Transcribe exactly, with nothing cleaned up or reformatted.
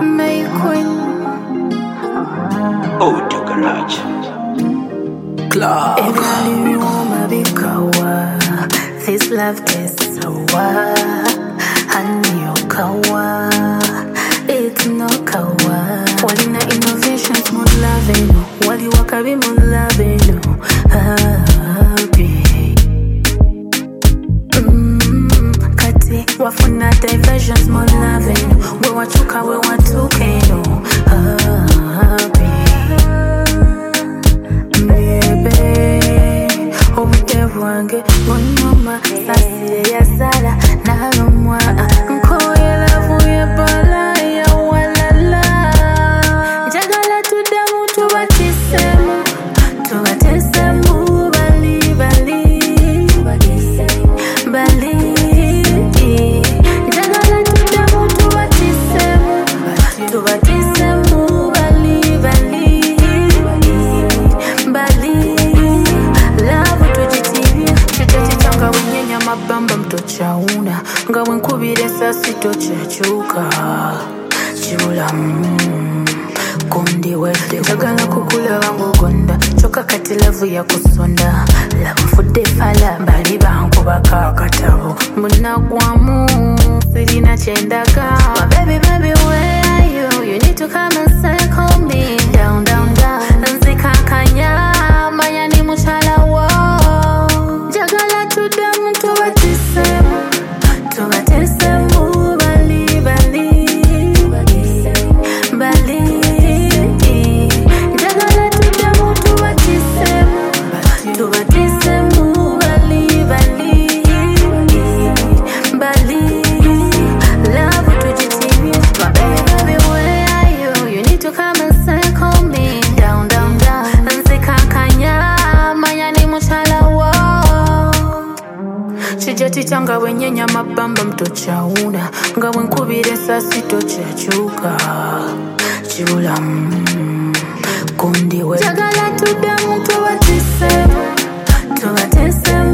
May Queen. Oh, the garage. Clark. Evaluate my big kawa. This love is sour. Honey, oh kawa. It's no kawa. Walina innovations, more loving. Wali wakabi, more loving. Happy. Mm, kati wafuna diversions, more loving. We wachuka, we watuke, no. Happy. Wange mama sasi ya sala na rumwa nkoye lavu ya bala ya walala jagala tudamu tubatisemu tubatesemu bali bali bali jagala tudamu tubatisemu tubatisemu bali bali bali mabamba mtochauna ngawe nkubire sasi tochachuka chula mm, kundi wede njagala kukulaba ngogonda choka kati lavu ya kusonda lavu fude fala bali bankubaka akatabo munagwamu sirina chendaga my baby baby where are you you need to come and circle me down down down nzikakanya mayani muchala wo jagala tudamu tubatisemu tubatesemu bali bali bali jagala tudamu tubatisemu tubatesemu bali bali bali love tujitimie my baby baby where are you you need to come and circle me down down down nzikakanya mayani muchala wo chijati changa wenyenya mabamba mtochauna ngawe nkubire sasi tochachuka chibula mm, kundi we jagala tudamu tubatisemu tubatesemu